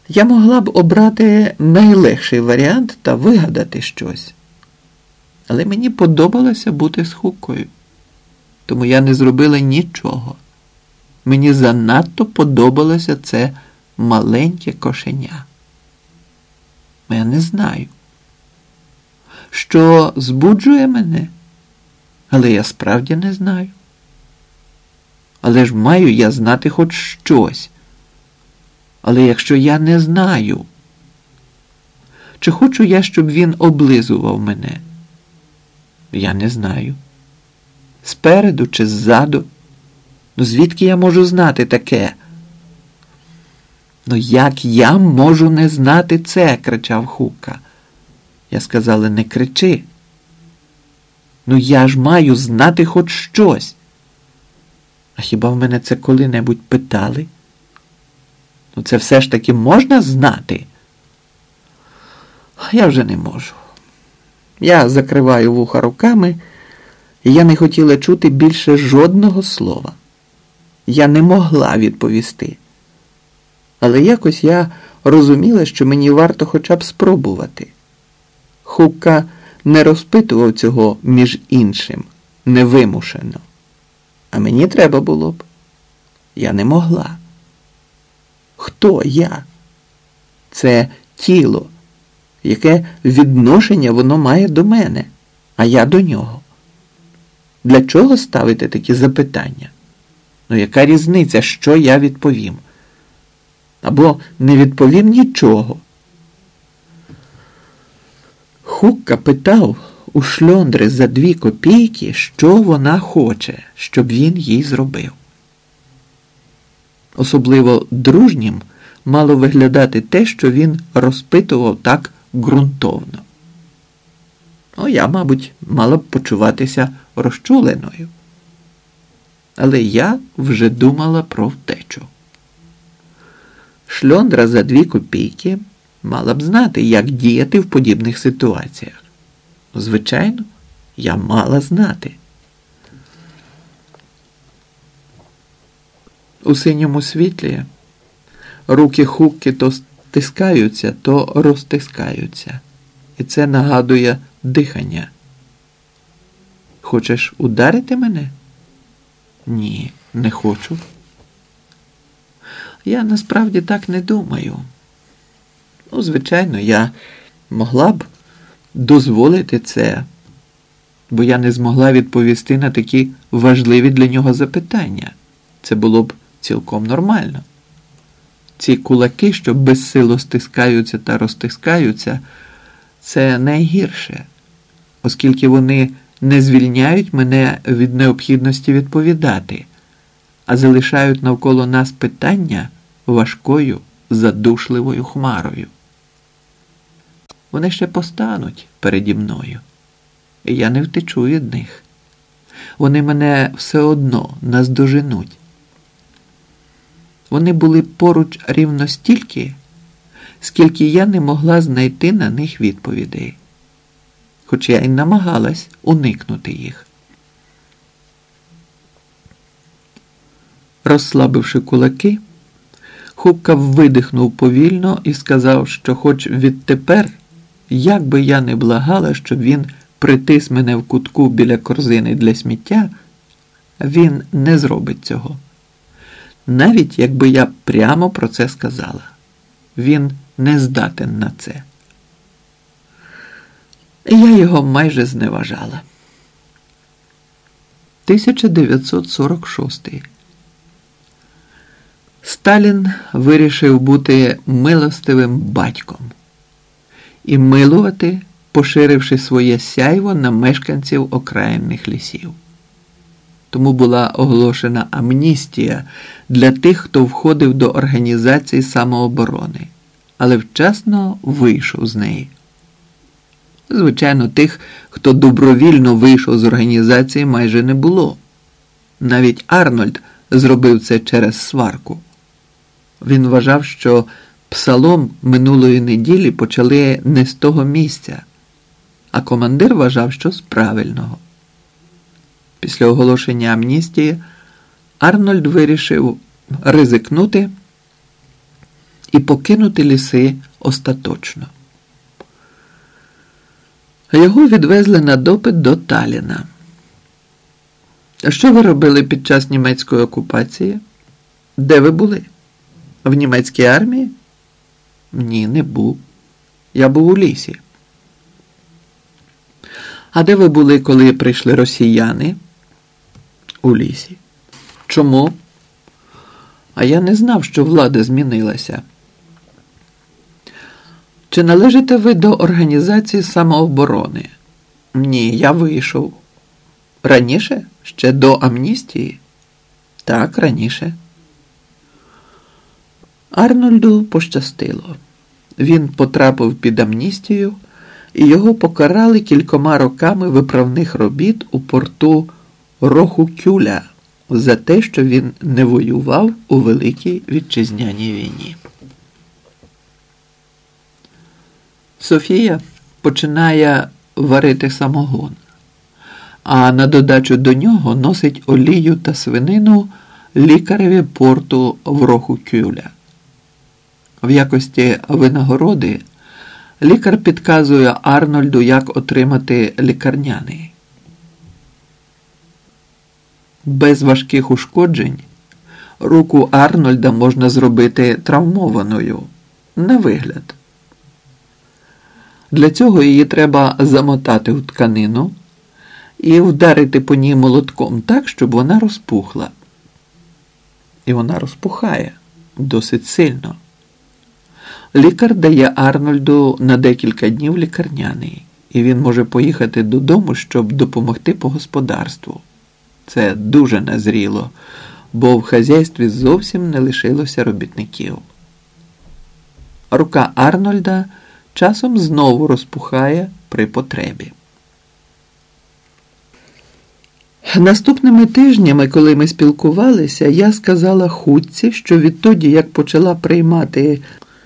Я могла б обрати найлегший варіант та вигадати щось. Але мені подобалося бути з Хуккою. Тому я не зробила нічого. Мені занадто подобалося це маленьке кошеня. Я не знаю, що збуджує мене, але я справді не знаю. Але ж маю я знати хоч щось. Але якщо я не знаю, чи хочу я, щоб він облизував мене? Я не знаю. Спереду чи ззаду? Ну звідки я можу знати таке? Ну як я можу не знати це? Кричав Хукка. Я сказала, не кричи. Ну я ж маю знати хоч щось. А хіба в мене це коли-небудь питали? Ну це все ж таки можна знати? Я вже не можу. Я закриваю вуха руками, і я не хотіла чути більше жодного слова. Я не могла відповісти. Але якось я розуміла, що мені варто хоча б спробувати. Хукка не розпитував цього між іншим, невимушено. А мені треба було б. Я не могла. Хто я? Це тіло. Яке відношення воно має до мене, а я до нього? Для чого ставити такі запитання? Ну, яка різниця, що я відповім? Або не відповім нічого. Хукка питав у шльондри за 2 копійки, що вона хоче, щоб він їй зробив. Особливо дружнім мало виглядати те, що він розпитував так ґрунтовно. Ну, я, мабуть, мала б почуватися розчуленою. Але я вже думала про втечу. Шльондра за 2 копійки мала б знати, як діяти в подібних ситуаціях. Звичайно, я мала знати. У синьому світлі руки Хукки то стискаються, то розтискаються. І це нагадує дихання. Хочеш ударити мене? Ні, не хочу. Я насправді так не думаю. Ну, звичайно, я могла б дозволити це, бо я не змогла відповісти на такі важливі для нього запитання. Це було б цілком нормально. Ці кулаки, що безсило стискаються та розтискаються, це найгірше, оскільки вони не звільняють мене від необхідності відповідати, а залишають навколо нас питання важкою, задушливою хмарою. Вони ще постануть переді мною, і я не втечу від них. Вони мене все одно наздоженуть. Вони були поруч рівно стільки, скільки я не могла знайти на них відповідей, хоч я й намагалась уникнути їх. Розслабивши кулаки, Хукка видихнув повільно і сказав, що хоч відтепер, як би я не благала, щоб він притис мене в кутку біля корзини для сміття, він не зробить цього. Навіть якби я прямо про це сказала. Він не здатен на це. Я його майже зневажала. 1946. Сталін вирішив бути милостивим батьком і милувати, поширивши своє сяйво на мешканців окраїнних лісів. Тому була оголошена амністія для тих, хто входив до організації самооборони, але вчасно вийшов з неї. Звичайно, тих, хто добровільно вийшов з організації, майже не було. Навіть Арнольд зробив це через сварку. Він вважав, що псалом минулої неділі почали не з того місця, а командир вважав, що з правильного. Після оголошення амністії Арнольд вирішив ризикнути і покинути ліси остаточно. Його відвезли на допит до Талліна. А що ви робили під час німецької окупації? Де ви були? В німецькій армії? Ні, не був. Я був у лісі. А де ви були, коли прийшли росіяни? У лісі. Чому? А я не знав, що влада змінилася. Чи належите ви до організації самооборони? Ні, я вийшов. Раніше? Ще до амністії? Так, раніше. Арнольду пощастило. Він потрапив під амністію, і його покарали кількома роками виправних робіт у порту Рохукюля за те, що він не воював у Великій Вітчизняній війні. Софія починає варити самогон, а на додачу до нього носить олію та свинину лікареві порту в Рохукюля. В якості винагороди лікар підказує Арнольду, як отримати лікарняний. Без важких ушкоджень руку Арнольда можна зробити травмованою, на вигляд. Для цього її треба замотати в тканину і вдарити по ній молотком так, щоб вона розпухла. І вона розпухає досить сильно. Лікар дає Арнольду на декілька днів лікарняний, і він може поїхати додому, щоб допомогти по господарству. Це дуже назріло, бо в хазяйстві зовсім не лишилося робітників. Рука Арнольда часом знову розпухає при потребі. Наступними тижнями, коли ми спілкувалися, я сказала Хутці, що відтоді, як почала приймати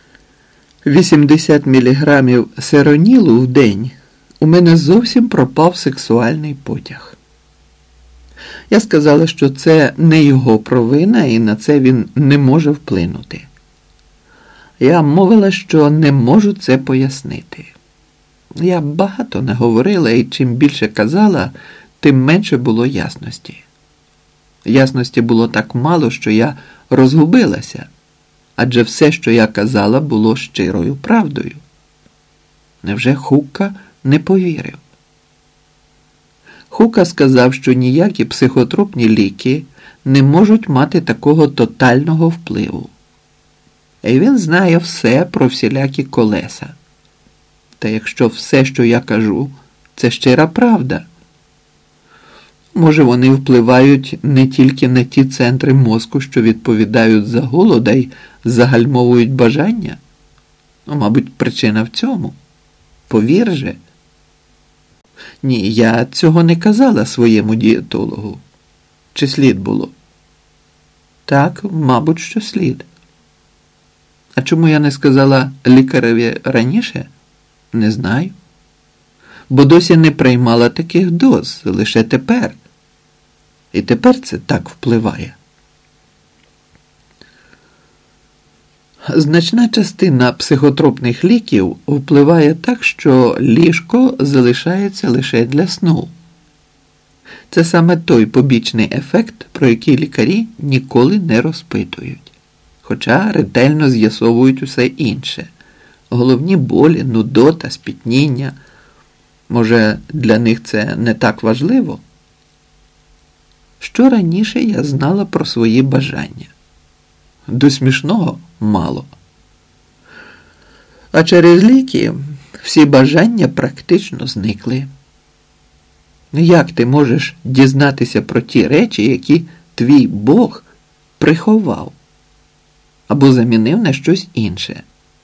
80 міліграмів серонілу в день, у мене зовсім пропав сексуальний потяг. Я сказала, що це не його провина і на це він не може вплинути. Я мовила, що не можу це пояснити. Я багато не говорила і чим більше казала, тим менше було ясності. Ясності було так мало, що я розгубилася, адже все, що я казала, було щирою правдою. Невже Хукка не повірив? Хукка сказав, що ніякі психотропні ліки не можуть мати такого тотального впливу. І він знає все про всілякі колеса. Та якщо все, що я кажу, це щира правда, може вони впливають не тільки на ті центри мозку, що відповідають за голод, а й загальмовують бажання? Мабуть, причина в цьому. Повір же. Ні, я цього не казала своєму дієтологу. Чи слід було? Так, мабуть, що слід. А чому я не сказала лікареві раніше? Не знаю. Бо досі не приймала таких доз, лише тепер. І тепер це так впливає. Значна частина психотропних ліків впливає так, що ліжко залишається лише для сну. Це саме той побічний ефект, про який лікарі ніколи не розпитують, хоча ретельно з'ясовують усе інше. Головні болі, нудота, спітніння. Може, для них це не так важливо? Що раніше я знала про свої бажання? До смішного мало. А через ліки всі бажання практично зникли. Як ти можеш дізнатися про ті речі, які твій Бог приховав або замінив на щось інше?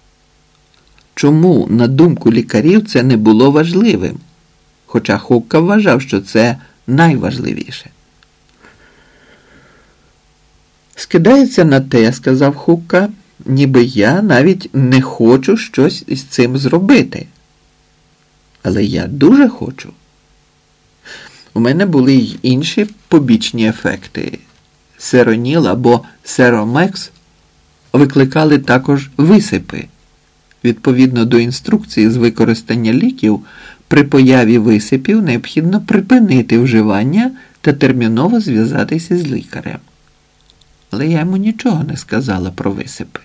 Чому, на думку лікарів, це не було важливим? Хоча Хукка вважав, що це найважливіше. Скидається на те, сказав Хукка, ніби я навіть не хочу щось із цим зробити. Але я дуже хочу. У мене були й інші побічні ефекти. Сероніл або Серомекс викликали також висипи. Відповідно до інструкції з використання ліків, при появі висипів необхідно припинити вживання та терміново зв'язатися з лікарем. Але я йому нічого не сказала про висипи.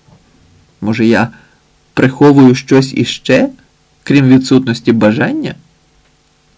Може, я приховую щось іще, крім відсутності бажання?